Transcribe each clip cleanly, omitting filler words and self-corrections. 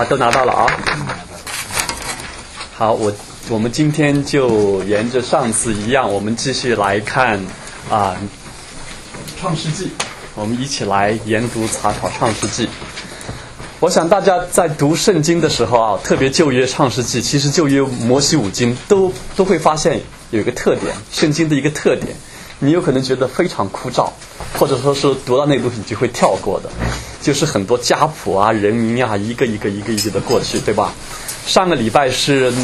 啊，都拿到了啊。好，我们今天就沿着上次一样，我们继续来看创世纪，我们一起来研读查考创世纪。我想大家在读圣经的时候啊，特别旧约创世纪，其实旧约摩西五经都会发现有一个特点，圣经的一个特点，你有可能觉得非常枯燥，或者说是读到那个东西你就会跳过的，就是很多家谱啊、人名啊，一个一个的过去，对吧？上个礼拜是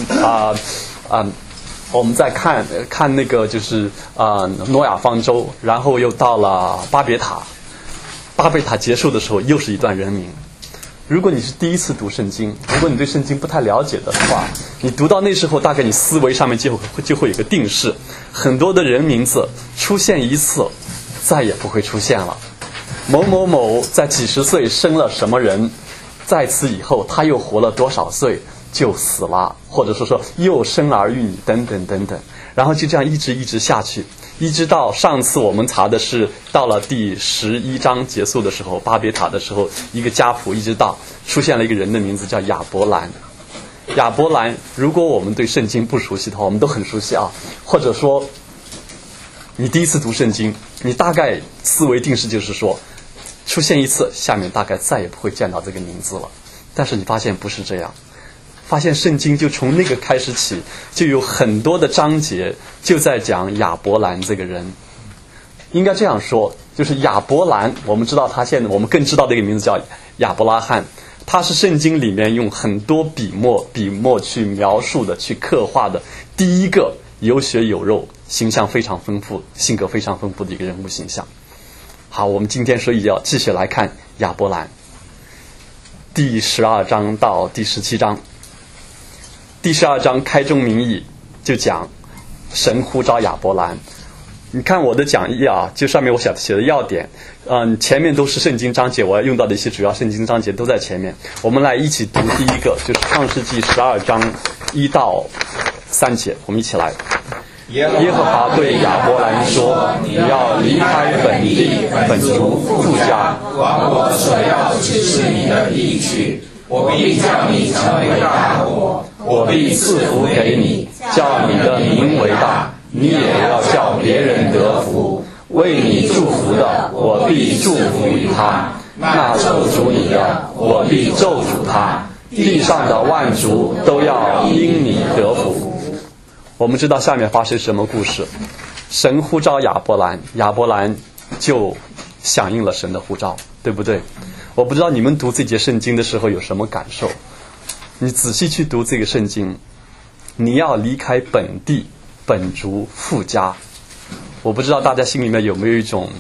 我们在看那个就是诺亚方舟，然后又到了巴别塔，巴别塔结束的时候又是一段人名。如果你是第一次读圣经，如果你对圣经不太了解的话，你读到那时候大概你思维上面就会有个定式，很多的人名字出现一次再也不会出现了。某某某在几十岁生了什么人，在此以后他又活了多少岁就死了，或者说又生儿育女等等等等，然后就这样一直下去，一直到上次我们查的是到了第11章结束的时候，巴别塔的时候，一个家谱一直到出现了一个人的名字叫亚伯兰。亚伯兰，如果我们对圣经不熟悉的话，我们都很熟悉啊，或者说你第一次读圣经，你大概思维定式就是说出现一次，下面大概再也不会见到这个名字了。但是你发现不是这样，发现圣经就从那个开始起，就有很多的章节就在讲亚伯兰这个人。应该这样说，就是亚伯兰，我们知道他现在我们更知道的一个名字叫亚伯拉罕，他是圣经里面用很多笔墨去描述的，去刻画的第一个有血有肉、形象非常丰富、性格非常丰富的一个人物形象。好，我们今天所以要继续来看亚伯兰，第12章到第17章。第12章开宗明义就讲神呼召亚伯兰。你看我的讲义啊，就上面我写的要点，前面都是圣经章节，我要用到的一些主要圣经章节都在前面。我们来一起读第一个，就是创世纪12章1到3节，我们一起来。耶和华对亚伯兰说：你要离开本地本族父家， 往我所要指示你的地去，我必叫你成为大国， 我必赐福给你，叫你的名为大，你也要叫别人得福。为你祝福的，我必祝福于他；那咒诅你的，我必咒诅他。地上的万族都要因你得福。我们知道下面发生什么故事？神呼召亚伯兰，亚伯兰就响应了神的呼召，对不对？我不知道你们读这节圣经的时候有什么感受。你仔细去读这个圣经，你要离开本地本族父家。我不知道大家心里面有没有一种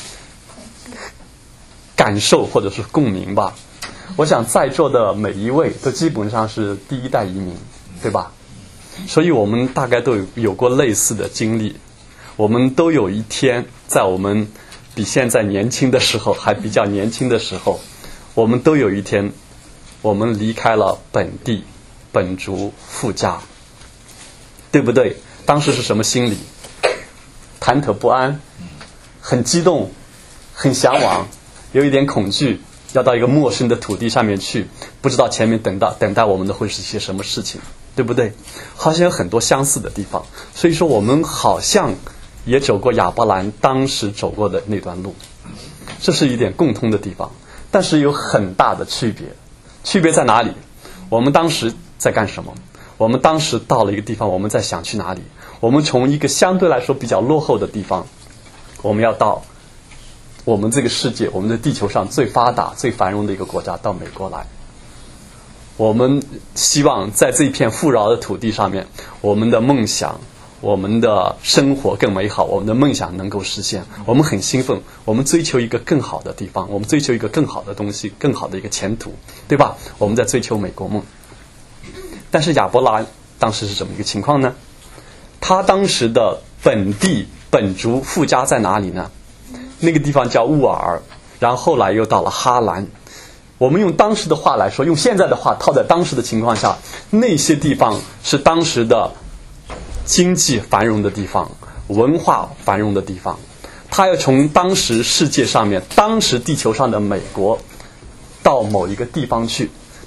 感受或者是共鸣吧。我想在座的每一位都基本上是第一代移民，对吧？所以我们大概都有过类似的经历，我们都有一天在我们比现在年轻的时候，还比较年轻的时候，我们都有一天我们离开了本地本族父家，对不对？当时是什么心理？忐忑不安，很激动，很向往，有一点恐惧，要到一个陌生的土地上面去，不知道前面等待我们的会是一些什么事情，对不对？好像有很多相似的地方，所以说我们好像也走过亚伯兰当时走过的那段路，这是一点共通的地方，但是有很大的区别。区别在哪里？我们当时在干什么？我们当时到了一个地方，我们在想去哪里？我们从一个相对来说比较落后的地方，我们要到我们这个世界，我们的地球上最发达最繁荣的一个国家，到美国来。我们希望在这一片富饶的土地上面，我们的梦想，我们的生活更美好，我们的梦想能够实现，我们很兴奋，我们追求一个更好的地方，我们追求一个更好的东西，更好的一个前途，对吧？我们在追求美国梦。但是亚伯兰当时是怎么一个情况呢？他当时的本地本族父家在哪里呢？那个地方叫乌尔，然后后来又到了哈兰。我们用当时的话来说，用现在的话套在当时的情况下，那些地方是当时的经济繁荣的地方，文化繁荣的地方。他要从当时世界上面，当时地球上的美国到某一个地方去，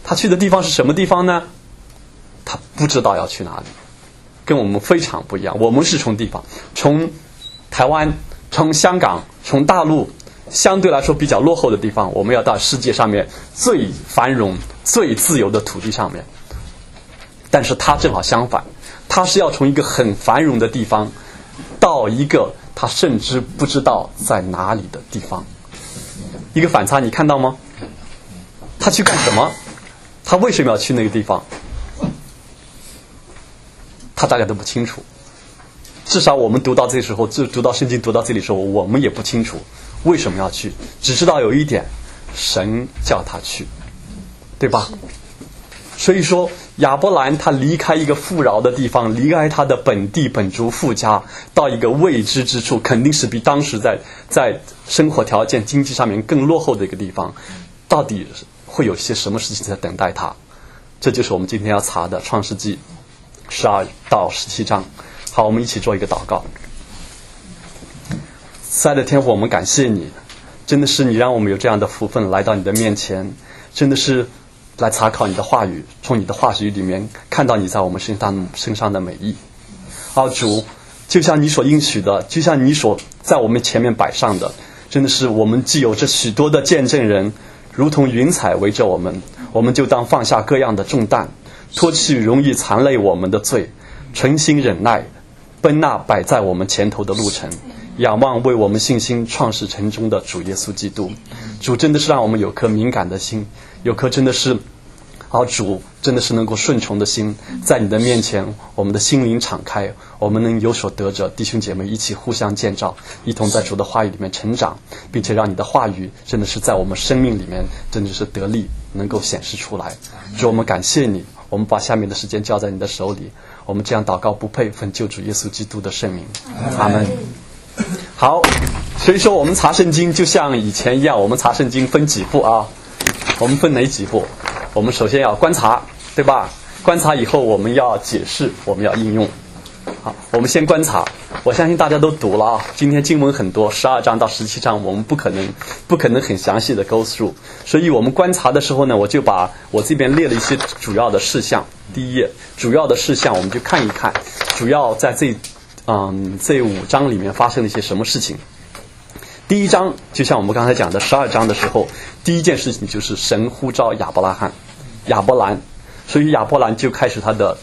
他去的地方是什么地方呢？他不知道要去哪里，跟我们非常不一样。我们是从台湾、从香港、从大陆相对来说比较落后的地方，我们要到世界上面最繁荣、最自由的土地上面。但是他正好相反，他是要从一个很繁荣的地方到一个他甚至不知道在哪里的地方。一个反差，你看到吗？他去干什么？他为什么要去那个地方？他大家都不清楚。至少我们读到这时候，读到圣经读到这里的时候，我们也不清楚为什么要去，只知道有一点，神叫他去，对吧？所以说亚伯兰他离开一个富饶的地方，离开他的本地本族富家，到一个未知之处，肯定是比当时在生活条件经济上面更落后的一个地方，到底会有些什么事情在等待他？这就是我们今天要查的创世纪12到17章。好，我们一起做一个祷告。慈爱的天父，我们感谢你，真的是你让我们有这样的福分来到你的面前，真的是来查考你的话语，从你的话语里面看到你在我们身上的美意。主，就像你所应许的，就像你所在我们前面摆上的，真的是我们既有这许多的见证人，如同云彩围着我们，我们就当放下各样的重担，脱去容易缠累我们的罪，存心忍耐，奔那摆在我们前头的路程，仰望为我们信心创始成终的主耶稣基督。主真的是让我们有颗敏感的心，有颗真的是主真的是能够顺从的心，在你的面前我们的心灵敞开，我们能有所得着，弟兄姐妹一起互相建造，一同在主的话语里面成长，并且让你的话语真的是在我们生命里面真的是得力，能够显示出来。主，我们感谢你，我们把下面的时间交在你的手里，我们这样祷告不配，奉救主耶稣基督的圣名，阿们。好，所以说我们查圣经就像以前一样，我们查圣经分几步啊？我们分哪几步？我们首先要观察，对吧？观察以后我们要解释，我们要应用。好，我们先观察。我相信大家都读了啊，今天经文很多，12章到17章，我们不可能很详细的 go through， 所以我们观察的时候呢，我就把我这边列了一些主要的事项。第一页主要的事项我们就看一看，主要在这5章里面发生了一些什么事情。第一章就像我们刚才讲的12章的时候，第一件事情就是神呼召亚伯兰，所以亚伯兰就开始他的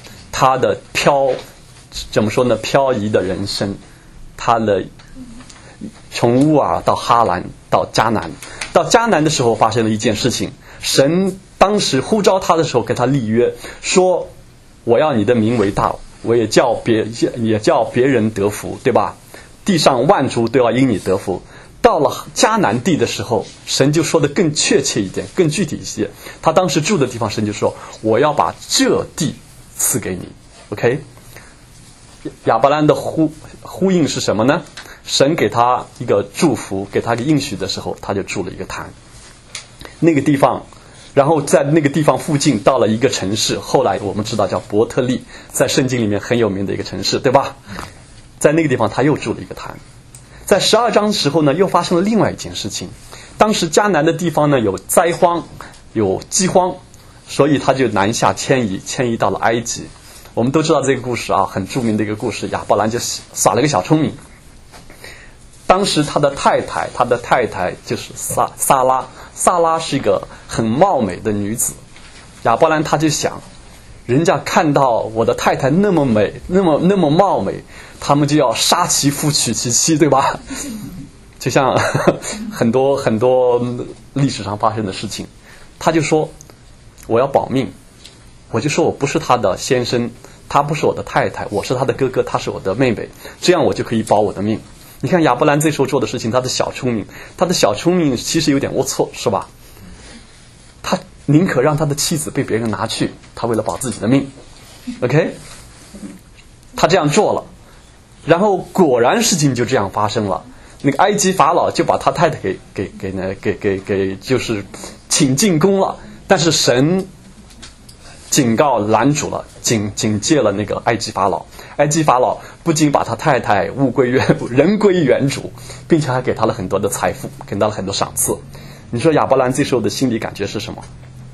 怎么说呢，漂移的人生。他的从乌尔到哈兰到迦南的时候发生了一件事情，神当时呼召他的时候给他立约，说我要你的名为大，我也叫别人得福，对吧？地上万族都要因你得福。到了迦南地的时候，神就说的更确切一点，更具体一些。他当时住的地方，神就说我要把这地赐给你。 OK， 亚伯兰的呼应是什么呢？神给他一个祝福，给他一个应许的时候，他就筑了一个坛，那个地方，然后在那个地方附近到了一个城市，后来我们知道叫伯特利，在圣经里面很有名的一个城市，对吧？在那个地方他又筑了一个坛。在12章的时候呢，又发生了另外一件事情。当时迦南的地方呢有灾荒，有饥荒，所以他就南下迁移到了埃及。我们都知道这个故事啊，很著名的一个故事。亚伯兰就耍了个小聪明。当时他的太太就是撒拉是一个很貌美的女子。亚伯兰他就想，人家看到我的太太那么美，那么貌美，他们就要杀其夫娶其妻，对吧？就像很多历史上发生的事情。他就说我要保命，我就说我不是他的先生，他不是我的太太，我是他的哥哥，他是我的妹妹，这样我就可以保我的命。你看亚伯兰这时候做的事情，他的小聪明其实有点龌龊，是吧？他宁可让他的妻子被别人拿去，他为了保自己的命。 OK， 他这样做了，然后果然事情就这样发生了。那个埃及法老就把他太太给就是请进宫了，但是神警告拦阻了，警戒了那个埃及法老。埃及法老不仅把他太太人归原主，并且还给他了很多的财富，给他了很多赏赐。你说亚伯兰这时候的心理感觉是什么？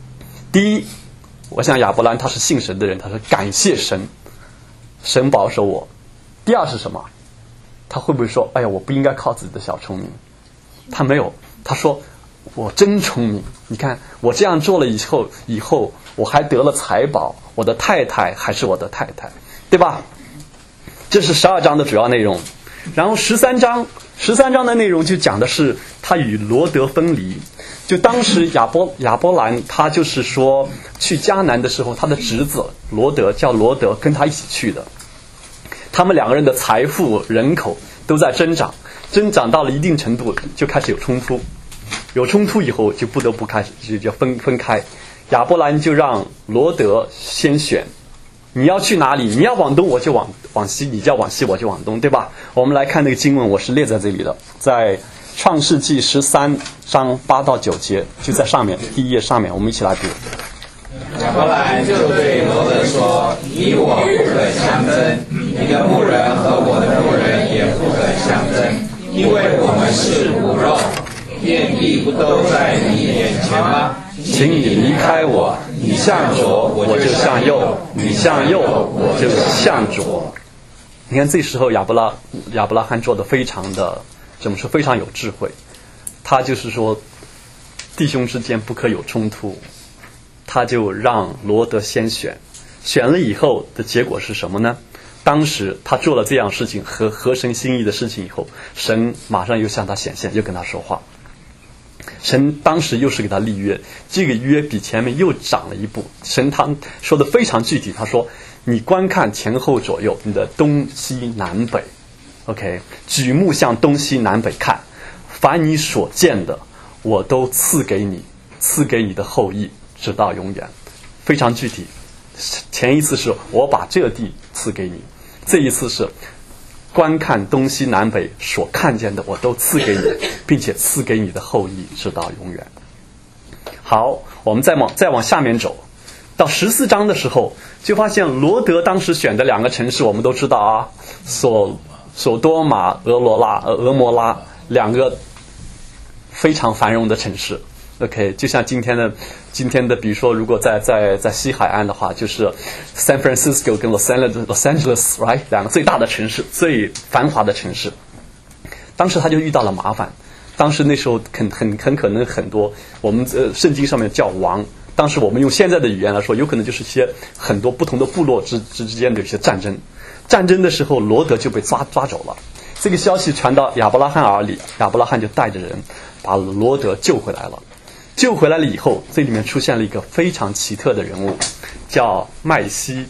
第一，我想亚伯兰他是信神的人，他说感谢神，神保守我。第二是什么？他会不会说，哎呀，我不应该靠自己的小聪明？他没有，他说我真聪明，你看我这样做了以后我还得了财宝，我的太太还是我的太太，对吧？这是12章的主要内容。然后13章的内容就讲的是他与罗德分离。就当时亚伯兰他就是说去迦南的时候，他的侄子罗德跟他一起去的。他们两个人的财富人口都在增长到了一定程度就开始有冲突，有冲突以后就不得不开始就分开。亚伯兰就让罗德先选，你要去哪里？你要往东我就往西，你要往西我就往东，对吧？我们来看那个经文，我是列在这里的，在创世纪13章8到9节，就在上面第一页上面，我们一起来读。 亚伯兰就对罗德说：你我不可相争，你的牧人和我的牧人也不可相争，因为我们是骨肉，遍地不都在你眼前吗？ 请你离开我，你向左我就向右，你向右我就向左。你看这时候亚伯拉罕做的非常的怎么说，非常有智慧。他就是说弟兄之间不可有冲突，他就让罗德先选了以后的结果是什么呢？当时他做了这样事情合神心意的事情以后，神马上又向他显现，又跟他说话。神当时又是给他立约，这个约比前面又长了一步。神他说的非常具体，他说你观看前后左右，你的东西南北 OK， 举目向东西南北看，凡你所见的我都赐给你的后裔直到永远。非常具体，前一次是我把这个地赐给你，这一次是观看东西南北所看见的我都赐给你，并且赐给你的后裔直到永远。好，我们再往下面走，到14章的时候就发现罗德当时选的两个城市我们都知道啊，索多玛、俄摩拉两个非常繁荣的城市。OK， 就像今天的，比如说，如果在西海岸的话，就是 San Francisco 跟 Los Angeles，right， 两个最大的城市，最繁华的城市。当时他就遇到了麻烦。当时那时候很可能很多我们圣经上面叫王，当时我们用现在的语言来说，有可能就是一些很多不同的部落之间的一些战争。战争的时候，罗德就被抓走了。这个消息传到亚伯拉罕耳里，亚伯拉罕就带着人把罗德救回来了。救回来了以后，这里面出现了一个非常奇特的人物，叫麦基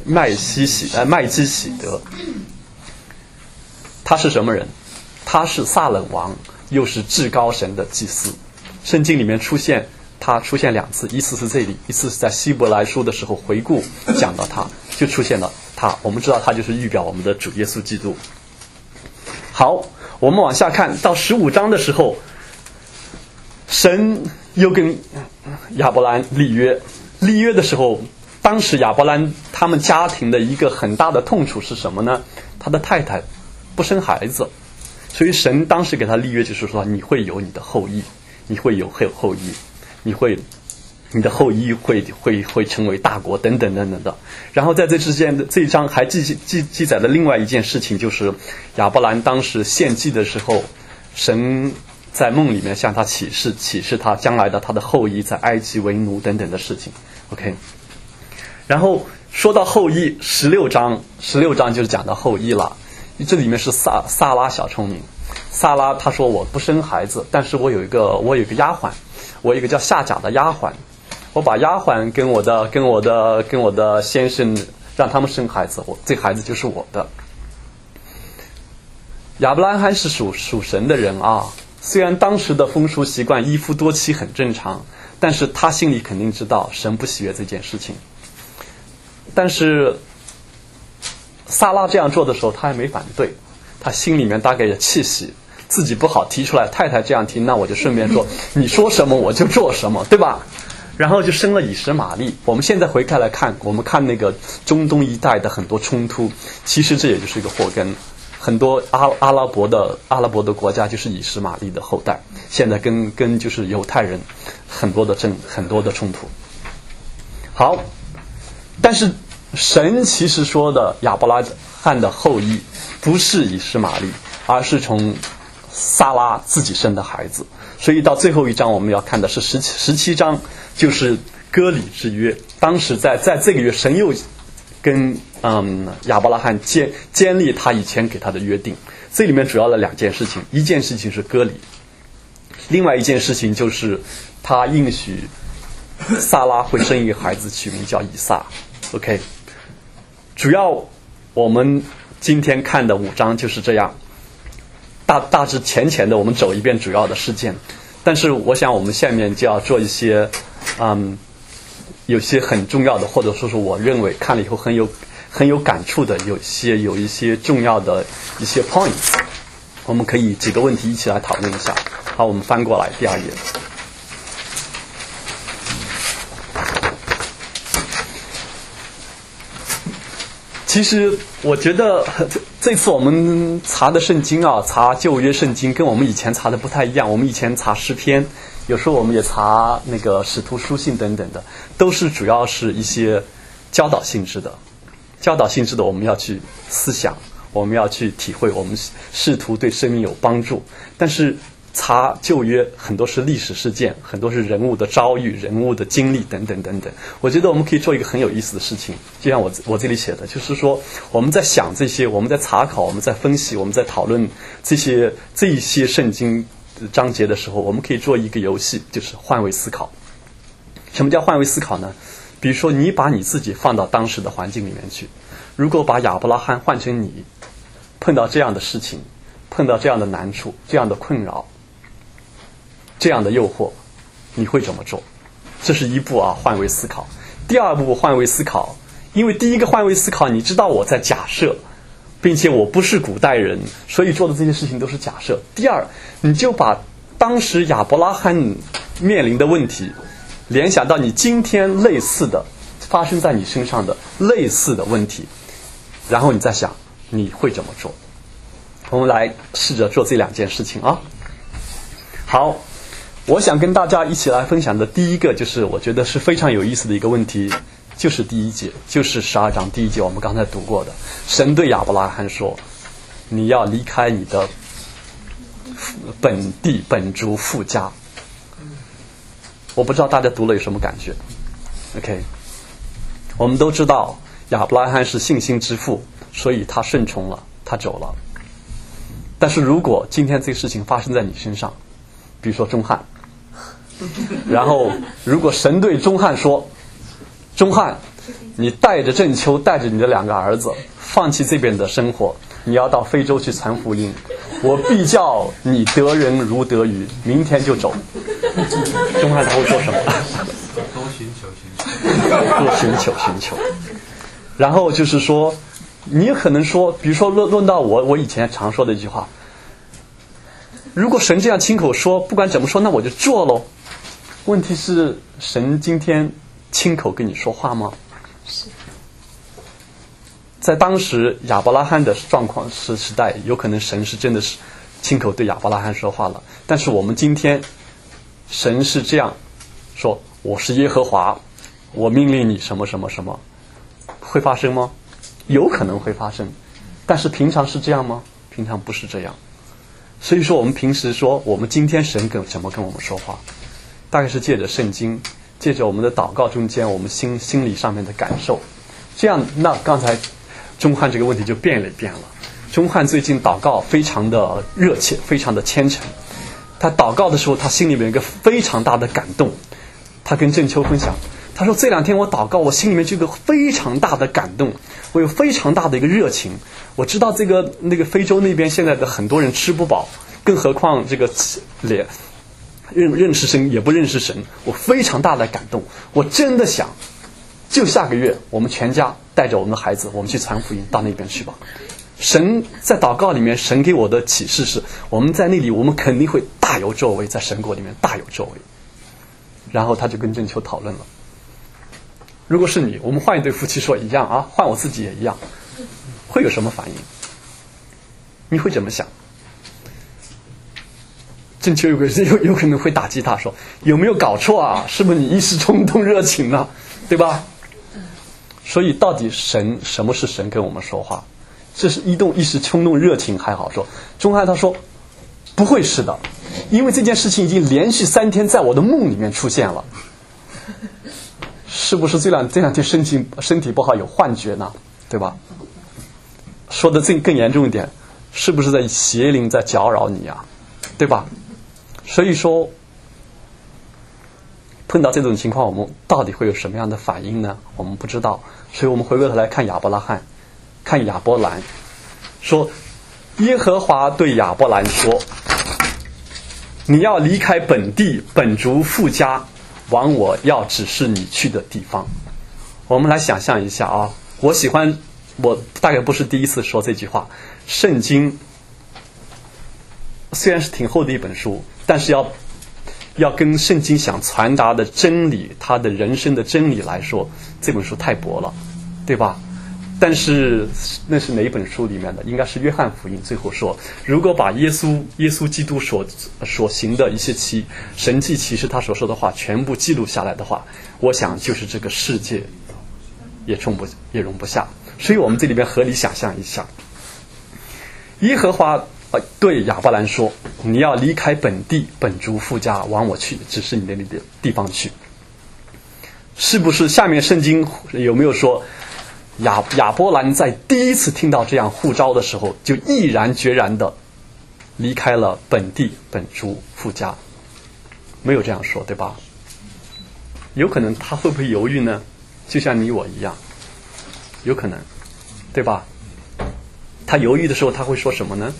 喜德。他是什么人？他是撒冷王，又是至高神的祭司。圣经里面他出现两次，一次是这里，一次是在希伯来书的时候回顾讲到他，就出现了他。我们知道他就是预表我们的主耶稣基督。好，我们往下看到15章的时候，神又跟亚伯兰立约的时候，当时亚伯兰他们家庭的一个很大的痛楚是什么呢？他的太太不生孩子，所以神当时给他立约，就是说你会有你的后裔，你会有后裔，你的后裔会成为大国等等等等的。然后在这之间的这一章还记载了另外一件事情，就是亚伯兰当时献祭的时候，神在梦里面向他启示他将来的他的后裔在埃及为奴等等的事情。 OK， 然后说到后裔，16章就是讲到后裔了。这里面是萨拉小聪明。萨拉他说我不生孩子，但是我有一个丫鬟，我有一个叫夏甲的丫鬟，我把丫鬟跟我的先生让他们生孩子，这孩子就是我的。亚伯拉罕是属神的人啊，虽然当时的风俗习惯一夫多妻很正常，但是他心里肯定知道神不喜悦这件事情。但是萨拉这样做的时候他还没反对，他心里面大概也气喜，自己不好提出来，太太这样提，那我就顺便说你说什么我就做什么，对吧？然后就生了以实玛利。我们现在回开来看，我们看那个中东一带的很多冲突，其实这也就是一个祸根。很多阿拉伯的国家就是以实玛利的后代，现在跟就是犹太人很多的冲突。 好，但是神其实说的亚伯拉罕的后裔不是以实玛利，而是从撒拉自己生的孩子。所以到最后一章我们要看的是17章，就是割礼之约。当时在这个月，神又跟亚伯拉罕建立他以前给他的约定。这里面主要的2件事情，一件事情是割礼，另外一件事情就是他应许撒拉会生一个孩子，取名叫以撒。 OK， 主要我们今天看的5章就是这样，大致浅的我们走一遍主要的事件。但是我想我们下面就要做一些有些很重要的，或者说是我认为看了以后很有感触的，有一些重要的一些 points， 我们可以几个问题一起来讨论一下。好，我们翻过来第2页。其实我觉得这次我们查的圣经啊，查旧约圣经跟我们以前查的不太一样。我们以前查诗篇，有时候我们也查那个使徒书信等等的，都是主要是一些教导性质的。教导性质的我们要去思想，我们要去体会，我们试图对生命有帮助。但是查旧约很多是历史事件，很多是人物的遭遇、人物的经历等等等等。我觉得我们可以做一个很有意思的事情，就像我这里写的，就是说我们在想这些，我们在查考，我们在分析，我们在讨论这一些圣经章节的时候，我们可以做一个游戏，就是换位思考。什么叫换位思考呢？比如说你把你自己放到当时的环境里面去，如果把亚伯拉罕换成你，碰到这样的事情，碰到这样的难处，这样的困扰，这样的诱惑，你会怎么做？这是一步换位思考。第2步换位思考，因为第一个换位思考，你知道我在假设，并且我不是古代人，所以做的这些事情都是假设。第2，你就把当时亚伯拉罕面临的问题联想到你今天类似的发生在你身上的类似的问题，然后你再想你会怎么做。我们来试着做这2件事情啊。好，我想跟大家一起来分享的第一个，就是我觉得是非常有意思的一个问题，就是第1节，就是12章第1节我们刚才读过的。神对亚伯拉罕说，你要离开你的本地本族父家。我不知道大家读了有什么感觉。 OK， 我们都知道亚伯拉罕是信心之父，所以他顺从了，他走了。但是如果今天这个事情发生在你身上，比如说钟汉，然后如果神对钟汉说，钟汉，你带着郑秋，带着你的2个儿子放弃这边的生活，你要到非洲去传福音，我必叫你得人如得鱼，明天就走。钟汉他会做什么？ 多寻求。 然后就是说，你也可能说，比如说论到我以前常说的一句话，如果神这样亲口说，不管怎么说，那我就做咯。问题是神今天亲口跟你说话吗？ 是。 在当时亚伯拉罕的状况时代，有可能神是真的是亲口对亚伯拉罕说话了。但是我们今天神是这样说，我是耶和华，我命令你什么什么什么，会发生吗？有可能会发生，但是平常是这样吗？平常不是这样。所以说我们平时说我们今天神怎么跟我们说话，大概是借着圣经，借着我们的祷告中间我们心理上面的感受。这样，那刚才钟汉这个问题就变了。钟汉最近祷告非常的热切，非常的虔诚。他祷告的时候，他心里面有一个非常大的感动。他跟郑秋分享，他说这2天我祷告，我心里面就有个非常大的感动，我有非常大的一个热情。我知道那个非洲那边现在的很多人吃不饱，更何况这个认识神也不认识神，我非常大的感动。我真的想，就下个月我们全家带着我们的孩子，我们去传福音到那边去吧。神在祷告里面，神给我的启示是，我们在那里我们肯定会大有作为，在神国里面大有作为。然后他就跟郑秋讨论了，如果是你，我们换一对夫妻说一样啊，换我自己也一样，会有什么反应？你会怎么想？郑秋有可能会打击他说，有没有搞错啊？是不是你一时冲动热情呢？对吧？ 所以到底什么是神跟我们说话？这是一时冲动热情还好说。钟汉他说不会是的，因为这件事情已经连续3天在我的梦里面出现了。是不是这两天身体不好有幻觉呢？对吧？说的更严重一点，是不是在邪灵在搅扰你啊？对吧？所以说碰到这种情况，我们到底会有什么样的反应呢？我们不知道。所以我们回过头来看亚伯拉罕，看亚伯兰，说耶和华对亚伯兰说，你要离开本地本族父家，往我要指示你去的地方。我们来想象一下啊，我大概不是第一次说这句话。圣经虽然是挺厚的一本书，但是要跟圣经想传达的真理，他的人生的真理来说，这本书太薄了，对吧？但是那是哪一本书里面的？应该是约翰福音最后说，如果把耶稣基督所行的一些神迹奇事，他所说的话全部记录下来的话，我想就是这个世界也容不下。所以我们这里边合理想象一下，耶和华对亚伯兰说，你要离开本地本族父家，往我去指示你的地方去。是不是下面圣经有没有说亚伯兰在第一次听到这样呼召的时候，就毅然决然的离开了本地本族父家？没有这样说，对吧？有可能他会不会犹豫呢？就像你我一样，有可能，对吧？他犹豫的时候他会说什么呢？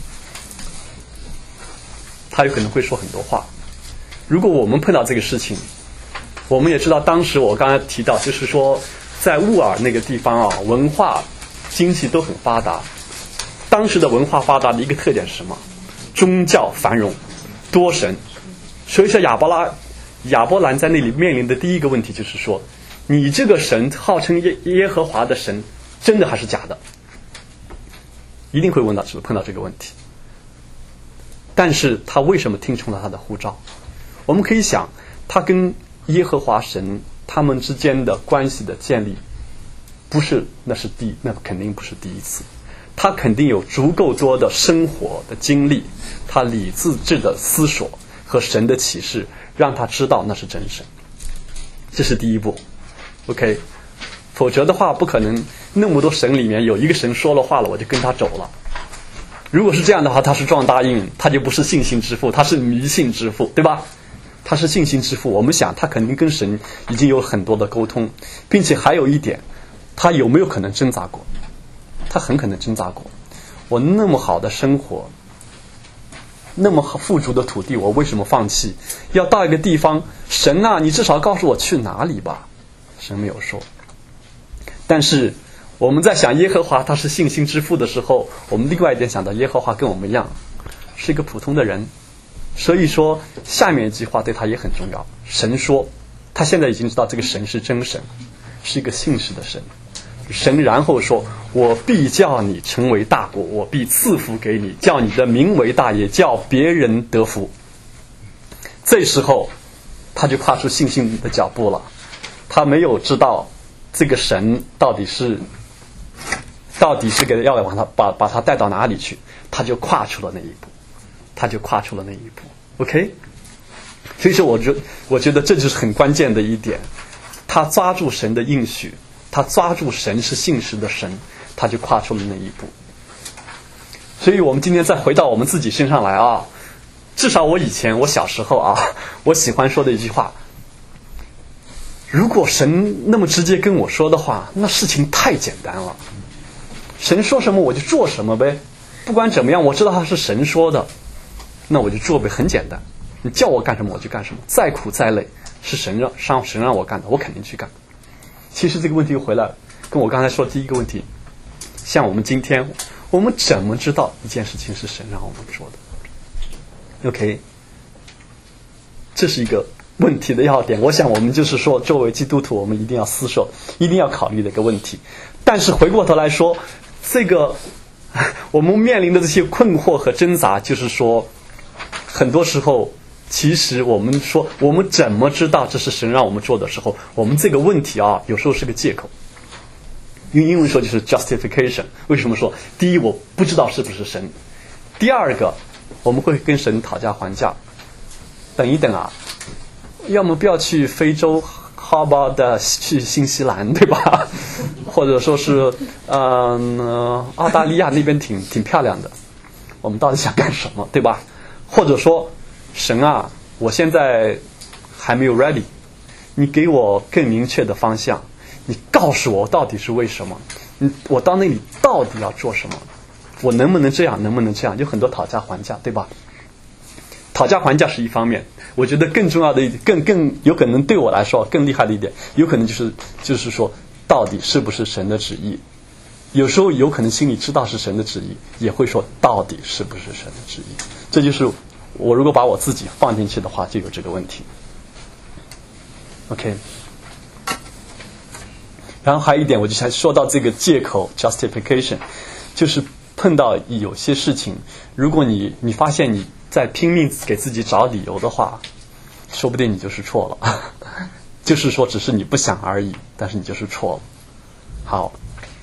他有可能会说很多话。如果我们碰到这个事情，我们也知道当时我刚才提到，就是说在乌尔那个地方啊，文化经济都很发达。当时的文化发达的一个特点是什么？宗教繁荣，多神。所以说亚伯兰在那里面临的第一个问题就是说，你这个神号称耶和华的神，真的还是假的？一定会碰到这个问题。但是他为什么听从了他的呼召？我们可以想，他跟耶和华神他们之间的关系的建立，那肯定不是第一次。他肯定有足够多的生活的经历，他理智的思索和神的启示，让他知道那是真神。这是第一步 OK， 否则的话不可能那么多神里面有一个神说了话了我就跟他走了。如果是这样的话，他是撞大运，他就不是信心之父，他是迷信之父，对吧？他是信心之父，我们想他肯定跟神已经有很多的沟通，并且还有一点，他有没有可能挣扎过？他很可能挣扎过。我那么好的生活，那么富足的土地，我为什么放弃？要到一个地方，神啊，你至少告诉我去哪里吧。神没有说。但是我们在想耶和华他是信心之父的时候，我们另外一点想到耶和华跟我们一样是一个普通的人。所以说下面一句话对他也很重要。神说他现在已经知道这个神是真神，是一个信实的神。神然后说，我必叫你成为大国，我必赐福给你，叫你的名为大，也叫别人得福。这时候他就跨出信心的脚步了。他没有知道这个神到底是给要把他带到哪里去，他就跨出了那一步。OK， 所以说我觉得这就是很关键的一点，他抓住神的应许，他抓住神是信实的神，他就跨出了那一步。所以我们今天再回到我们自己身上来啊，至少我小时候啊，我喜欢说的一句话，如果神那么直接跟我说的话，那事情太简单了，神说什么我就做什么呗，不管怎么样我知道他是神说的，那我就做呗，很简单，你叫我干什么我就干什么，再苦再累是神让我干的，我肯定去干。其实这个问题又回来跟我刚才说第一个问题，像我们今天我们怎么知道一件事情是神让我们做的？ OK， 这是一个问题的要点，我想我们就是说作为基督徒我们一定要思索，一定要考虑的一个问题。但是回过头来说，这个我们面临的这些困惑和挣扎，就是说很多时候其实我们说我们怎么知道这是神让我们做的时候，我们这个问题啊有时候是个借口。 用英文说就是 justification。为什么说？第一，我不知道是不是神；第二个，我们会跟神讨价还价。等一等啊，要么不要去非洲 ，How about 去新西兰，对吧？或者说是澳大利亚那边挺漂亮的，我们到底想干什么，对吧？或者说神啊，我现在还没有 ready， 你给我更明确的方向，你告诉我到底是为什么，我到那里到底要做什么，我能不能这样，能不能这样，有很多讨价还价，对吧？讨价还价是一方面，我觉得更重要的一点，更有可能对我来说更厉害的一点，有可能就是说到底是不是神的旨意。有时候有可能心里知道是神的旨意，也会说到底是不是神的旨意。这就是我如果把我自己放进去的话，就有这个问题。OK， 然后还有一点，我就想说到这个借口 justification， 就是碰到有些事情，如果你发现你在拼命给自己找理由的话，说不定你就是错了。就是说只是你不想而已，但是你就是错了。好，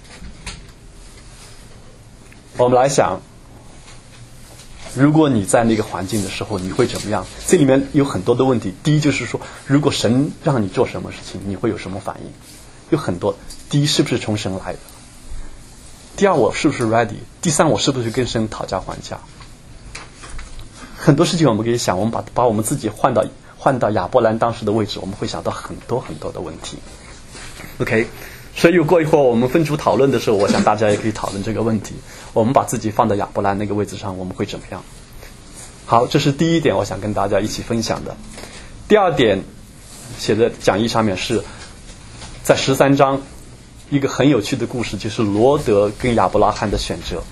我们来想，如果你在那个环境的时候，你会怎么样？这里面有很多的问题。第一就是说，如果神让你做什么事情，你会有什么反应？有很多。第一，是不是从神来的？第二，我是不是 ready？ 第三，我是不是跟神讨价还价？很多事情我们可以想，我们把我们自己换到亚伯兰当时的位置，我们会想到很多很多的问题。OK， 所以过一会儿我们分组讨论的时候，我想大家也可以讨论这个问题。我们把自己放到亚伯兰那个位置上，我们会怎么样？好，这是第一点，我想跟大家一起分享的。第二点，写在讲义上面是在13章一个很有趣的故事，就是罗德跟亚伯拉罕的选择。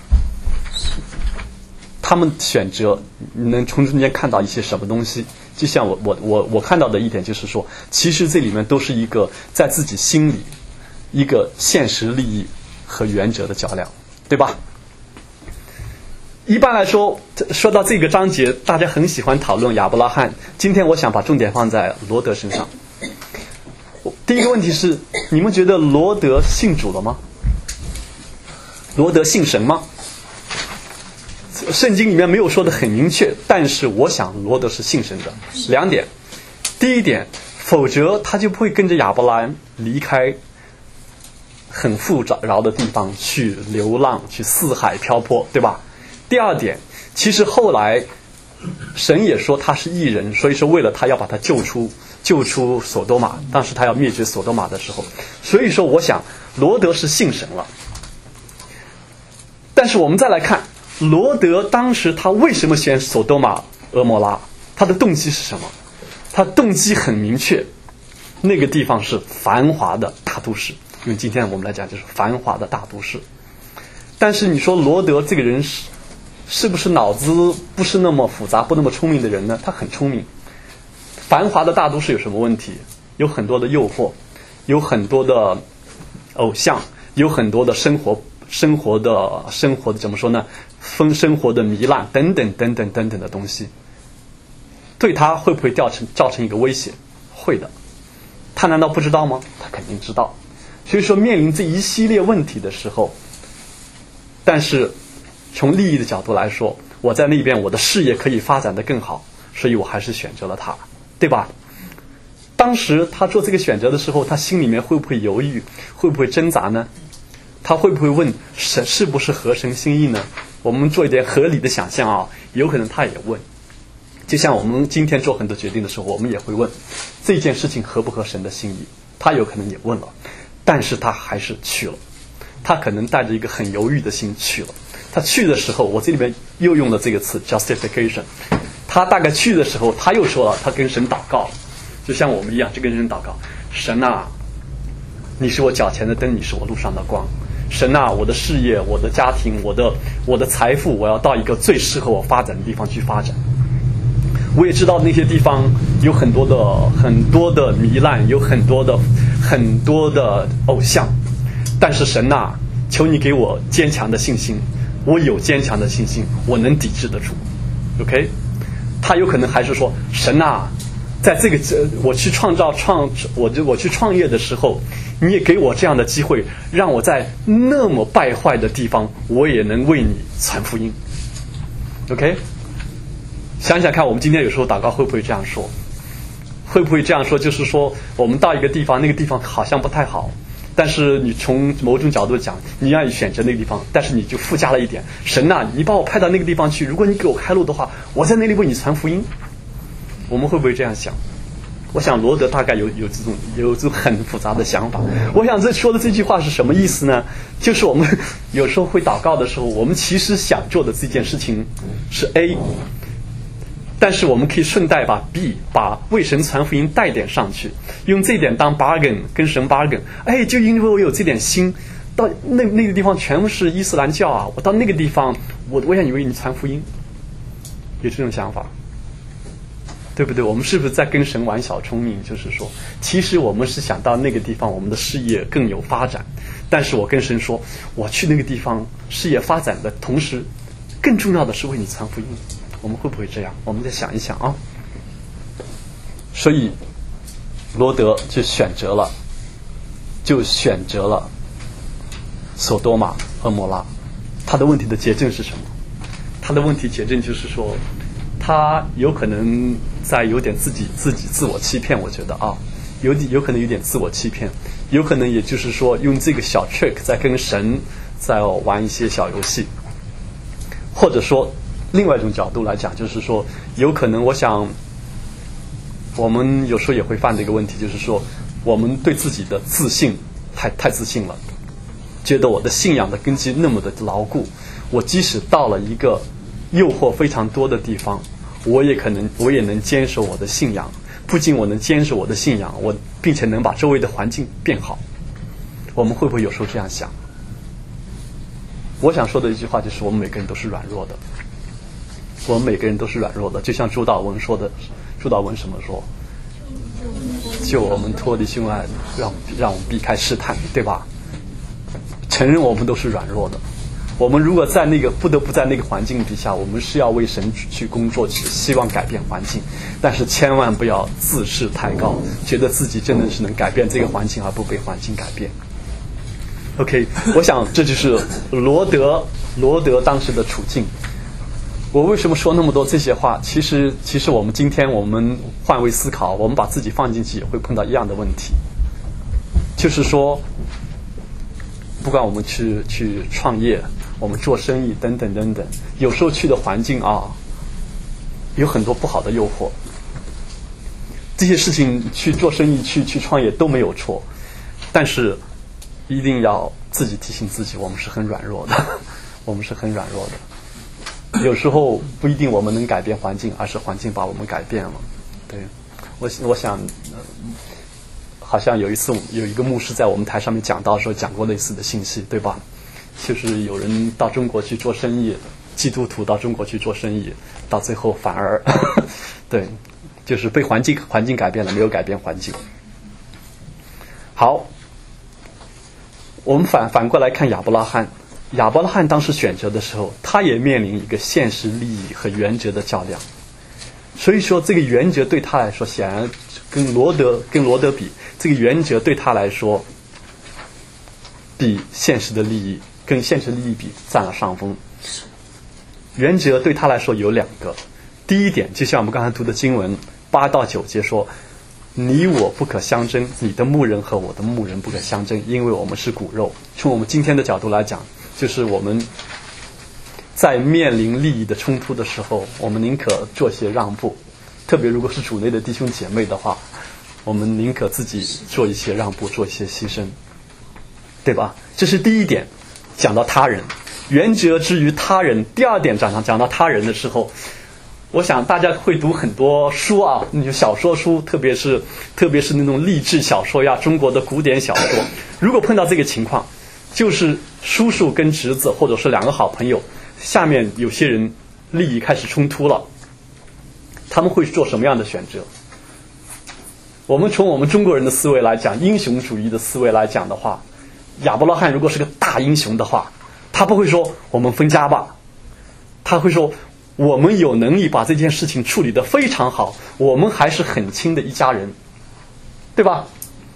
他们选择，你能从中间看到一些什么东西？就像我看到的一点就是说，其实这里面都是一个在自己心里一个现实利益和原则的较量，对吧？一般来说，说到这个章节，大家很喜欢讨论亚伯拉罕。今天我想把重点放在罗德身上。第一个问题是，你们觉得罗德信主了吗？罗德信神吗？圣经里面没有说的很明确，但是我想罗德是信神的。两点，第一点，否则他就不会跟着亚伯兰离开很富饶的地方去流浪，去四海漂泊，对吧？第二点，其实后来神也说他是义人，所以说为了他要把他救出索多玛，当时他要灭绝索多玛的时候，所以说我想罗德是信神了。但是我们再来看罗德当时他为什么选索多玛俄摩拉，他的动机是什么？他动机很明确，那个地方是繁华的大都市，因为今天我们来讲就是繁华的大都市。但是你说罗德这个人是不是脑子不是那么复杂，不那么聪明的人呢？他很聪明。繁华的大都市有什么问题？有很多的诱惑，有很多的偶像，有很多的生活的怎么说呢？生活的糜烂等等等等等等的东西，对他会不会造成一个威胁？会的。他难道不知道吗？他肯定知道。所以说面临这一系列问题的时候，但是从利益的角度来说，我在那边我的事业可以发展得更好，所以我还是选择了他，对吧？当时他做这个选择的时候，他心里面会不会犹豫，会不会挣扎呢？他会不会问神是不是合神心意呢？我们做一点合理的想象啊，有可能他也问。就像我们今天做很多决定的时候，我们也会问这件事情合不合神的心意，他有可能也问了，但是他还是去了。他可能带着一个很犹豫的心去了。他去的时候，我这里面又用了这个词 justification。他大概去的时候，他又说了，他跟神祷告，就像我们一样，就跟神祷告：神啊，你是我脚前的灯，你是我路上的光。神啊，我的事业，我的家庭，我的财富，我要到一个最适合我发展的地方去发展。我也知道那些地方有很多的糜烂，有很多的偶像，但是神啊，求你给我坚强的信心，我有坚强的信心，我能抵制得住。OK， 他有可能还是说，神啊，在这个我去创业的时候， 你也给我这样的机会，让我在那么败坏的地方，我也能为你传福音。OK， 想想看，我们今天有时候祷告会不会这样说？会不会这样说？就是说，我们到一个地方，那个地方好像不太好，但是你从某种角度讲，你愿意选择那个地方，但是你就附加了一点：神啊，你把我派到那个地方去，如果你给我开路的话，我在那里为你传福音。我们会不会这样想？我想罗德大概有这种很复杂的想法。我想说的这句话是什么意思呢？就是我们有时候会祷告的时候，我们其实想做的这件事情是 A， 但是我们可以顺带把 B 把为神传福音带点上去，用这点当 bargain 跟神 bargain。就因为我有这点心，到那个地方全部是伊斯兰教啊，我到那个地方，我想以为你传福音，有这种想法。对不对？我们是不是在跟神玩小聪明？就是说，其实我们是想到那个地方，我们的事业更有发展。但是我跟神说，我去那个地方事业发展的同时，更重要的是为你传福音。我们会不会这样？我们再想一想啊。所以，罗德就选择了索多玛和摩拉。他的问题的结症是什么？他的问题结症就是说，他有可能在有点自己自我欺骗，我觉得啊，有可能有点自我欺骗，有可能也就是说用这个小 trick 在跟神在玩一些小游戏，或者说另外一种角度来讲，就是说有可能我想我们有时候也会犯的一个问题，就是说我们对自己的自信太自信了，觉得我的信仰的根基那么的牢固，我即使到了一个诱惑非常多的地方，我也能坚守我的信仰。不仅我能坚守我的信仰，并且能把周围的环境变好。我们会不会有时候这样想？我想说的一句话就是，我们每个人都是软弱的。我们每个人都是软弱的，就像朱祷文说的，朱祷文什么说？救我们脱离凶恶，让我们避开试探，对吧？承认我们都是软弱的。我们如果在那个不得不在那个环境底下，我们是要为神去工作，去希望改变环境，但是千万不要自视太高，觉得自己真的是能改变这个环境而不被环境改变。OK， 我想这就是罗德当时的处境。我为什么说那么多这些话？其实我们今天我们换位思考，我们把自己放进去也会碰到一样的问题，就是说，不管我们去创业，我们做生意等等等等，有时候去的环境啊，有很多不好的诱惑。这些事情去做生意、去创业都没有错，但是一定要自己提醒自己，我们是很软弱的，我们是很软弱的。有时候不一定我们能改变环境，而是环境把我们改变了。对，我想，好像有一次有一个牧师在我们台上面讲到说讲过类似的信息，对吧？就是有人到中国去做生意，基督徒到中国去做生意，到最后反而对，就是被环境改变了，没有改变环境。好，我们反过来看亚伯拉罕。亚伯拉罕当时选择的时候，他也面临一个现实利益和原则的较量。所以说这个原则对他来说，显然跟罗德比，这个原则对他来说比现实的利益跟现实利益比占了上风。原则对他来说有两个，第一点就像我们刚才读的经文8到9节说，你我不可相争，你的牧人和我的牧人不可相争，因为我们是骨肉。从我们今天的角度来讲，就是我们在面临利益的冲突的时候，我们宁可做些让步，特别如果是主内的弟兄姐妹的话，我们宁可自己做一些让步，做一些牺牲，对吧？这是第一点，讲到他人，原则之于他人。第二点讲到他人的时候，我想大家会读很多书啊，那就小说书，特别是那种励志小说呀，中国的古典小说。如果碰到这个情况，就是叔叔跟侄子，或者是两个好朋友，下面有些人利益开始冲突了，他们会做什么样的选择？我们从我们中国人的思维来讲，英雄主义的思维来讲的话，亚伯拉罕如果是个大英雄的话，他不会说我们分家吧，他会说我们有能力把这件事情处理得非常好，我们还是很亲的一家人，对吧？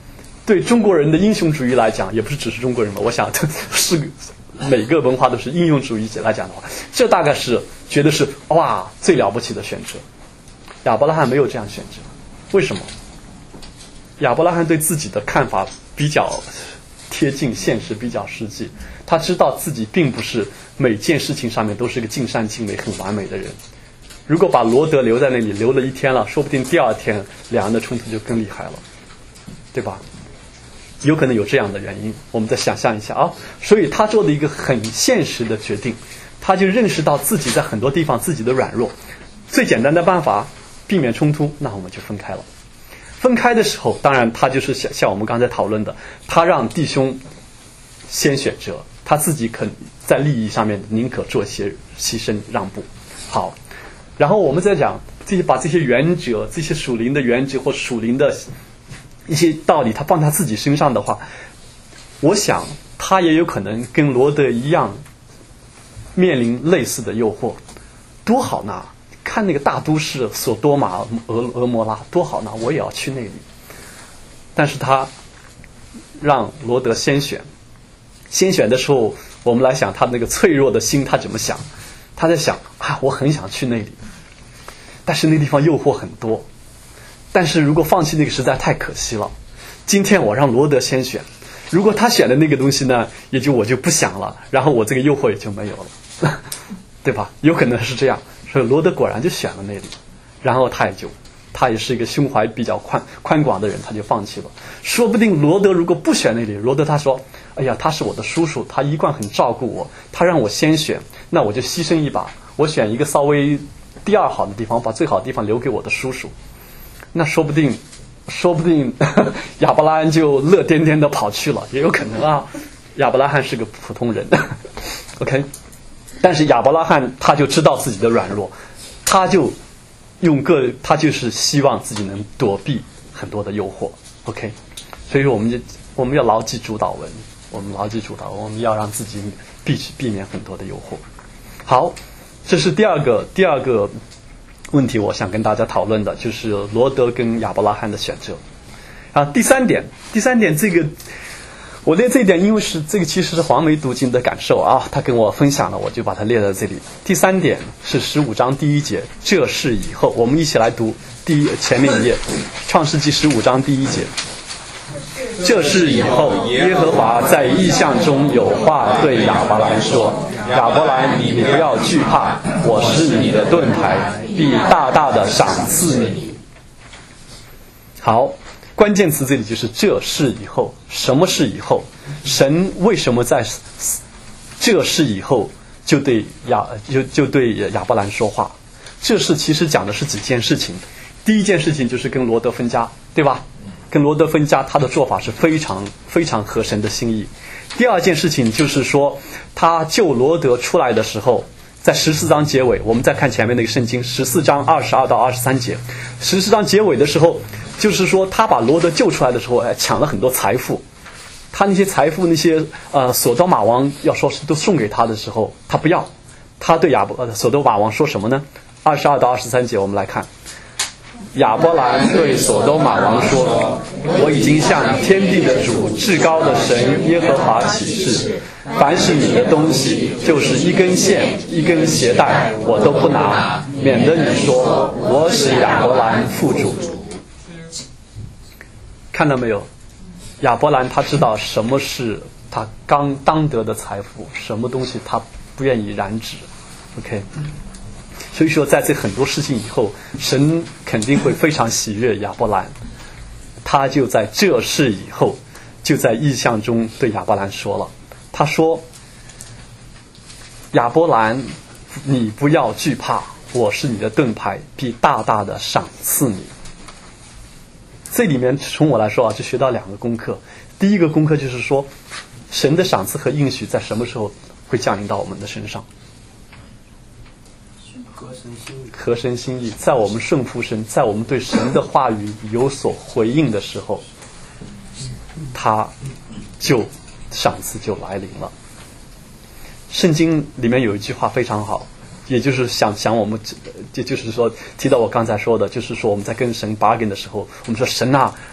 对中国人的英雄主义来讲，也不是只是中国人吧，我想是每个文化都是英雄主义来讲的话，这大概是觉得是哇最了不起的选择。亚伯拉罕没有这样选择，为什么？亚伯拉罕对自己的看法比较贴近现实，比较实际。他知道自己并不是每件事情上面都是个尽善尽美、很完美的人。如果把罗德留在那里，留了一天了，说不定第二天两人的冲突就更厉害了，对吧？有可能有这样的原因，我们再想象一下啊。所以他做的一个很现实的决定，他就认识到自己在很多地方自己的软弱，最简单的办法避免冲突，那我们就分开了。分开的时候，当然他就是像我们刚才讨论的，他让弟兄先选择，他自己肯在利益上面宁可做些牺牲让步。好，然后我们再讲把这些原则，这些属灵的原则或属灵的一些道理，他放他自己身上的话，我想他也有可能跟罗德一样面临类似的诱惑。多好呢，看那个大都市索多玛、俄摩拉多好呢，我也要去那里。但是他让罗德先选的时候，我们来想他那个脆弱的心，他怎么想？他在想我很想去那里，但是那地方诱惑很多，但是如果放弃那个实在太可惜了。今天我让罗德先选，如果他选的那个东西呢，我就不想了，然后我这个诱惑也就没有了对吧？有可能是这样。所以罗德果然就选了那里，然后他也是一个胸怀比较宽广的人，他就放弃了。说不定罗德如果不选那里，罗德他说哎呀，他是我的叔叔，他一贯很照顾我，他让我先选，那我就牺牲一把，我选一个稍微第二好的地方，把最好的地方留给我的叔叔。那说不定亚伯拉罕就乐颠颠的跑去了，也有可能啊。亚伯拉罕是个普通人OK， 但是亚伯拉罕他就知道自己的软弱，他就是希望自己能躲避很多的诱惑 OK， 所以我们要牢记主导文，我们要让自己避免很多的诱惑。好，这是第二个问题，我想跟大家讨论的就是罗德跟亚伯拉罕的选择。第三点这个我列这一点，因为是这个其实是黄梅读经的感受啊，他跟我分享了，我就把它列在这里。第三点是15章第1节，这事以后，我们一起来读前面一页，创世纪15章第1节。这事以后，耶和华在异象中有话对亚伯兰说：亚伯兰，你不要惧怕，我是你的盾牌，必大大的赏赐你。好，关键词这里就是这事以后。什么事以后？神为什么在这事以后就对亚伯兰说话？这事其实讲的是几件事情。第一件事情就是跟罗德分家，对吧？跟罗德分家，他的做法是非常非常合神的心意。第二件事情就是说，他救罗德出来的时候，在14章结尾，我们再看前面那个圣经14章22到23节，14章结尾的时候，就是说他把罗德救出来的时候，抢了很多财富。他那些财富，那些索多玛王要说是都送给他的时候，他不要。他对索多玛王说什么呢？22到23节我们来看。亚伯兰对索多玛王说：我已经向天地的主、至高的神耶和华起誓，凡是你的东西，就是一根线、一根鞋带，我都不拿，免得你说我使亚伯兰富足。看到没有？亚伯兰他知道什么是他刚当得的财富，什么东西他不愿意染指 OK，所以说在这很多事情以后，神肯定会非常喜悦亚伯兰。他就在这事以后，就在异象中对亚伯兰说了，他说：亚伯兰，你不要惧怕，我是你的盾牌，必大大的赏赐你。这里面从我来说就学到2个功课。第一个功课就是说，神的赏赐和应许在什么时候会降临到我们的身上？合神心意，在我们顺服神，在我们对神的话语有所回应的时候，赏赐就来临了。圣经里面有一句话非常好，也就是想我们，也就是说提到我刚才说的，就是说我们在跟神 bargain 的时候，我们说神啊，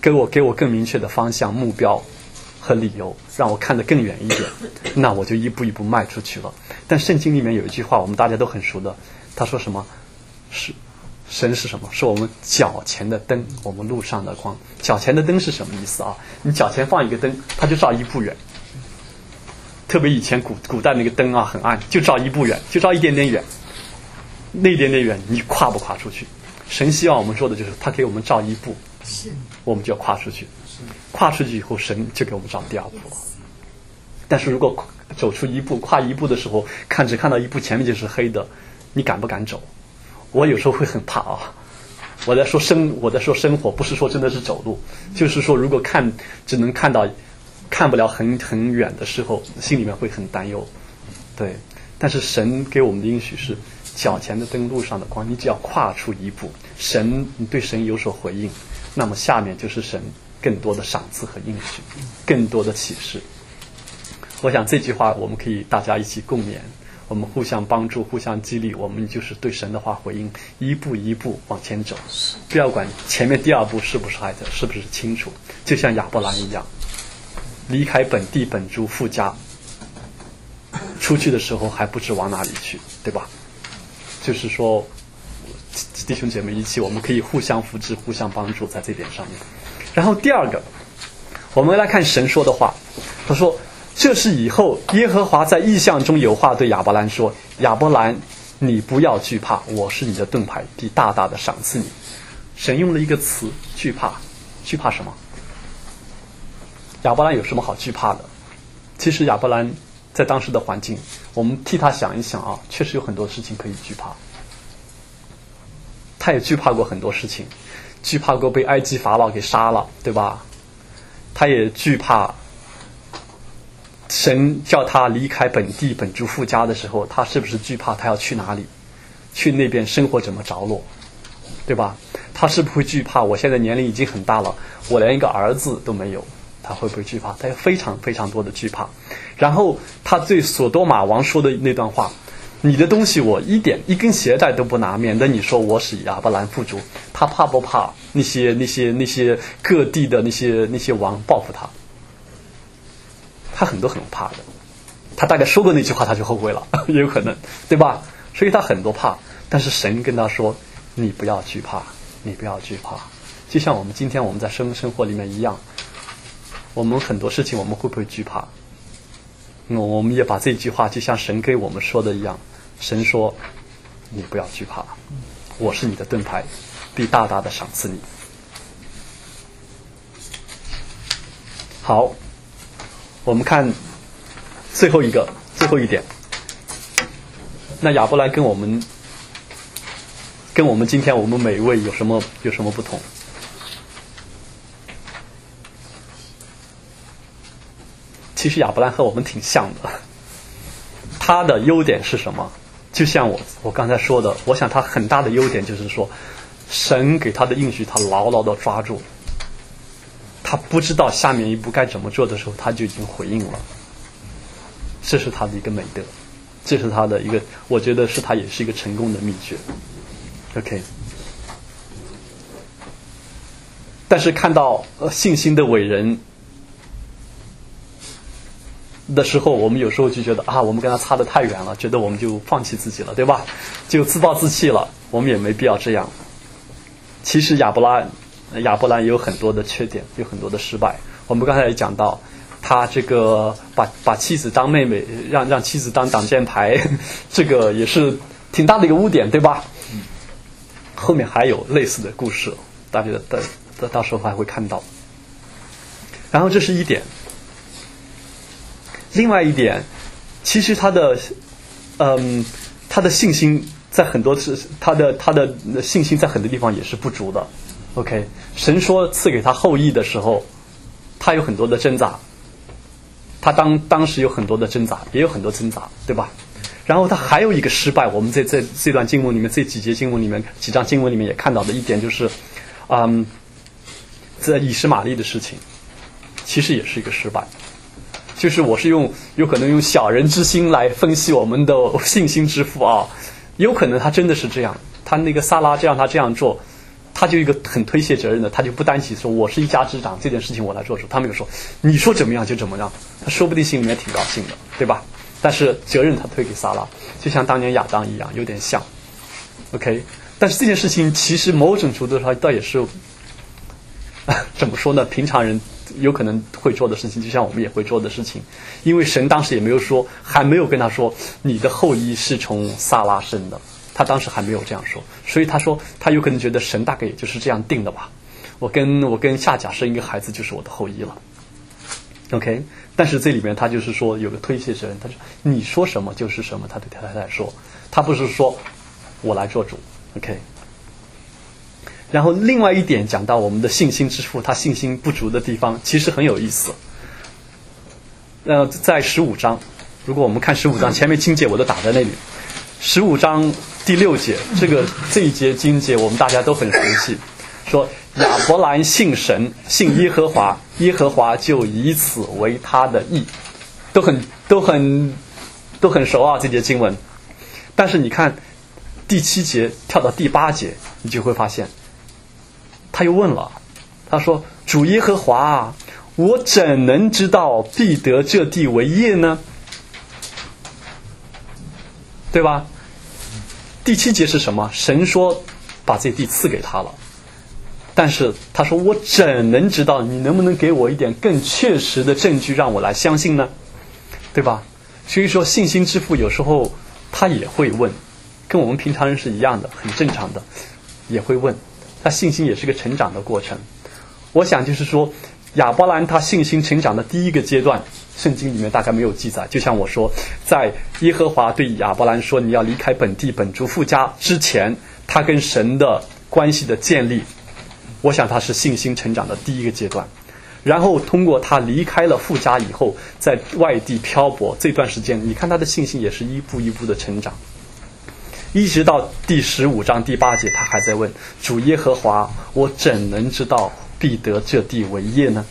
给我更明确的方向、目标和理由，让我看得更远一点，那我就一步一步迈出去了。但圣经里面有一句话，我们大家都很熟的，他说什么？神是什么？是我们脚前的灯，我们路上的光。脚前的灯是什么意思啊？你脚前放一个灯，它就照一步远。特别以前古代那个灯啊，很暗，就照一步远，就照一点点远。那一点点远，你跨不跨出去？神希望我们说的就是，他给我们照一步，我们就要跨出去。跨出去以后，神就给我们照第二步。但是如果走出一步，跨一步的时候，只看到一步前面就是黑的，你敢不敢走？我有时候会很怕啊。我在说生活，不是说真的是走路，就是说如果只能看不了很远的时候，心里面会很担忧。对，但是神给我们的应许是脚前的灯，路上的光。你只要跨出一步，你对神有所回应，那么下面就是神更多的赏赐和应许，更多的启示。我想这句话我们可以大家一起共勉，我们互相帮助，互相激励，我们就是对神的话回应，一步一步往前走，不要管前面第二步是不是清楚。就像亚伯兰一样，离开本地本族父家，出去的时候还不知往哪里去，对吧？就是说弟兄姐妹一起，我们可以互相扶持，互相帮助在这点上面。然后第二个，我们来看神说的话，他说这是以后耶和华在异象中有话对亚伯兰说，亚伯兰，你不要惧怕，我是你的盾牌，必大大的赏赐你。神用了一个词，惧怕。惧怕什么？亚伯兰有什么好惧怕的？其实亚伯兰在当时的环境，我们替他想一想啊，确实有很多事情可以惧怕。他也惧怕过很多事情，惧怕过被埃及法老给杀了，对吧？他也惧怕神叫他离开本地本族父家的时候，他是不是惧怕他要去哪里，去那边生活怎么着落，对吧？他是不是会惧怕我现在年龄已经很大了，我连一个儿子都没有，他会不会惧怕？他有非常非常多的惧怕。然后他对所多玛王说的那段话，你的东西我一根鞋带都不拿，免得你说我使亚伯兰富足。他怕不怕那些各地的那些王报复他？他很怕的。他大概说过那句话他就后悔了，也有可能，对吧？所以他很多怕。但是神跟他说，你不要惧怕，你不要惧怕。就像我们今天我们在生活里面一样，我们很多事情我们会不会惧怕？我们也把这句话就像神给我们说的一样，神说你不要惧怕，我是你的盾牌，必大大的赏赐你。好，我们看最后一点。那亚伯兰跟我们今天我们每一位有什么不同？其实亚伯兰和我们挺像的。他的优点是什么？就像我刚才说的，我想他很大的优点就是说，神给他的应许他牢牢的抓住，他不知道下面一步该怎么做的时候，他就已经回应了。这是他的一个美德，这是他的一个，我觉得是他也是一个成功的秘诀。OK， 但是看到信心的伟人的时候，我们有时候就觉得啊，我们跟他差得太远了，觉得我们就放弃自己了，对吧？就自暴自弃了，我们也没必要这样。其实亚伯兰有很多的缺点，有很多的失败。我们刚才也讲到，他这个把妻子当妹妹，让妻子当挡箭牌，这个也是挺大的一个污点，对吧？后面还有类似的故事，大家到时候还会看到。然后这是一点。另外一点，其实他的信心在很多次，他的信心在很多地方也是不足的。OK， 神说赐给他后裔的时候，他有很多的挣扎，他当时有很多的挣扎，也有很多挣扎，对吧？然后他还有一个失败，我们在这段经文里面，这几节经文里面，几章经文里面也看到的一点就是，在以实玛利的事情，其实也是一个失败。就是我是有可能用小人之心来分析我们的信心之父啊，有可能他真的是这样，他那个撒拉让他这样做， 他就一个很推卸责任的，他就不担起说我是一家之长，这件事情我来做主。他们就说你说怎么样就怎么样，他说不定心里面挺高兴的，对吧？但是责任他推给撒拉，就像当年亚当一样，有点像。OK， 但是这件事情其实某种程度上倒也是怎么说呢？平常人有可能会做的事情，就像我们也会做的事情，因为神当时也没有说，还没有跟他说你的后裔是从撒拉生的，他当时还没有这样说，所以他说他有可能觉得神大概也就是这样定的吧。我跟夏甲生一个孩子就是我的后裔了。OK， 但是这里面他就是说有个推卸责任，他说你说什么就是什么，他对太太说，他不是说我来做主。OK。然后另外一点讲到我们的信心之父，他信心不足的地方其实很有意思。在15章，如果我们看15章前面经节我都打在那里，15章第6节，这一节经节我们大家都很熟悉，说亚伯兰信神，信耶和华，耶和华就以此为他的义，都很熟啊这节经文。但是你看第7节跳到第8节，你就会发现他又问了，他说主耶和华啊，我怎能知道必得这地为业呢？对吧？第7节是什么？神说把这地赐给他了，但是他说我怎能知道？你能不能给我一点更确实的证据让我来相信呢？对吧？所以说信心之父有时候他也会问，跟我们平常人是一样的，很正常的，也会问。他信心也是个成长的过程。我想就是说亚伯兰他信心成长的第一个阶段，圣经里面大概没有记载，就像我说在耶和华对亚伯兰说你要离开本地本族父家之前，他跟神的关系的建立，我想他是信心成长的第一个阶段。然后通过他离开了父家以后，在外地漂泊这段时间，你看他的信心也是一步一步的成长，一直到第15章第8节，他还在问主耶和华，我怎能知道必得这地为业呢？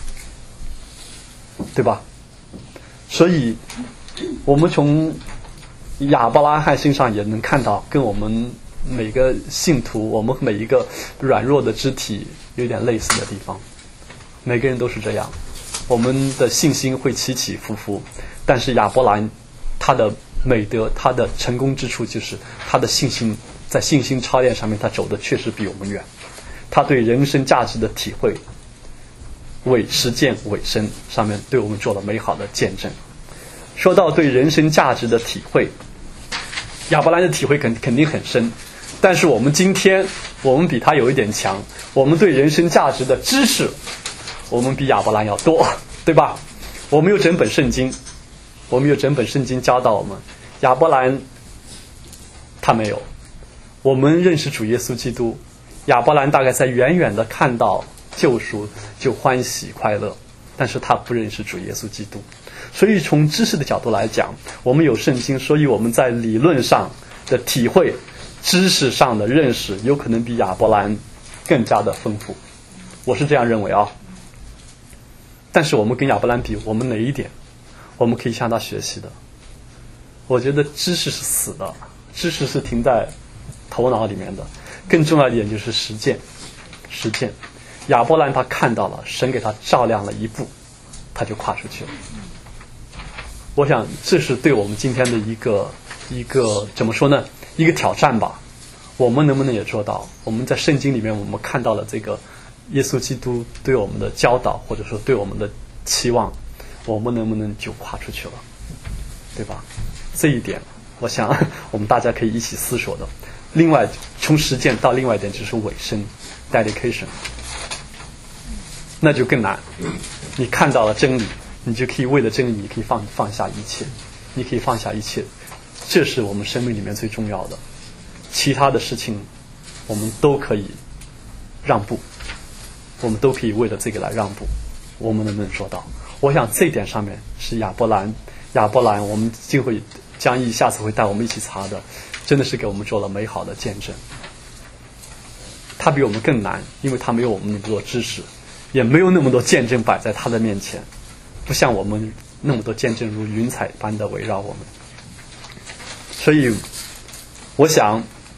对吧？所以我们从亚伯拉罕身上也能看到，跟我们每个信徒，我们每一个软弱的肢体有点类似的地方。每个人都是这样，我们的信心会起起伏伏，但是亚伯兰他的美德，他的成功之处就是他的信心，在信心操练上面他走的确实比我们远，他对人生价值的体会实践委身上面对我们做了美好的见证。说到对人生价值的体会，亚伯兰的体会肯定很深，但是我们今天我们比他有一点强，我们对人生价值的知识我们比亚伯兰要多，对吧？我们有整本圣经，教导我们，亚伯兰他没有。我们认识主耶稣基督，亚伯兰大概在远远的看到救赎就欢喜快乐，但是他不认识主耶稣基督。所以从知识的角度来讲，我们有圣经，所以我们在理论上的体会，知识上的认识有可能比亚伯兰更加的丰富，我是这样认为啊。但是我们跟亚伯兰比，我们哪一点我们可以向他学习的？我觉得知识是死的，知识是停在头脑里面的，更重要一点就是实践。亚伯兰他看到了，神给他照亮了一步，他就跨出去了。我想这是对我们今天的一个怎么说呢？一个挑战吧。我们能不能也做到？我们在圣经里面我们看到了这个耶稣基督对我们的教导，或者说对我们的期望，我们能不能就跨出去了，对吧？这一点我想我们大家可以一起思索的。另外从实践到另外一点就是委身 dedication， 那就更难。你看到了真理，你就可以为了真理你可以放下一切，你可以放下一切，这是我们生命里面最重要的。其他的事情我们都可以让步，我们都可以为了这个来让步，我们能不能做到？我想这一点上面是亚伯兰我们江毅下次会带我们一起查的，真的是给我们做了美好的见证。他比我们更难，因为他没有我们那么多知识，也没有那么多见证摆在他的面前，不像我们那么多见证如云彩般的围绕我们。所以我想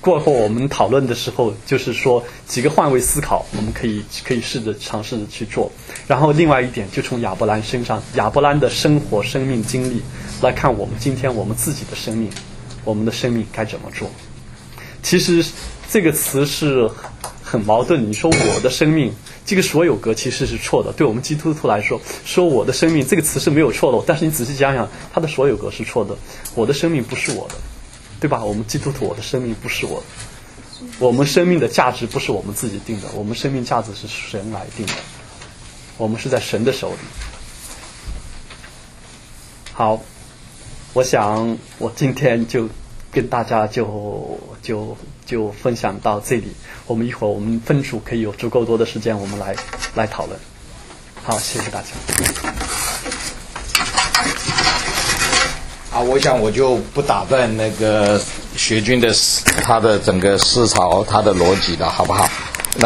过后我们讨论的时候，就是说几个换位思考，我们可以尝试着去做。然后另外一点，就从亚伯兰身上，亚伯兰的生活、生命经历来看，我们今天我们自己的生命，我们的生命该怎么做？其实这个词是很矛盾。你说我的生命，这个所有格其实是错的。对我们基督徒来说，说我的生命这个词是没有错的，但是你仔细想想，它的所有格是错的。我的生命不是我的，对吧？我们基督徒，我的生命不是我的。我们生命的价值不是我们自己定的，我们生命价值是神来定的。我们是在神的手里。好，我想我今天就跟大家就分享到这里。我们一会儿我们分组可以有足够多的时间，我们来讨论。好，谢谢大家。 我想我就不打断那个学军的他的整个思潮，他的逻辑了，好不好？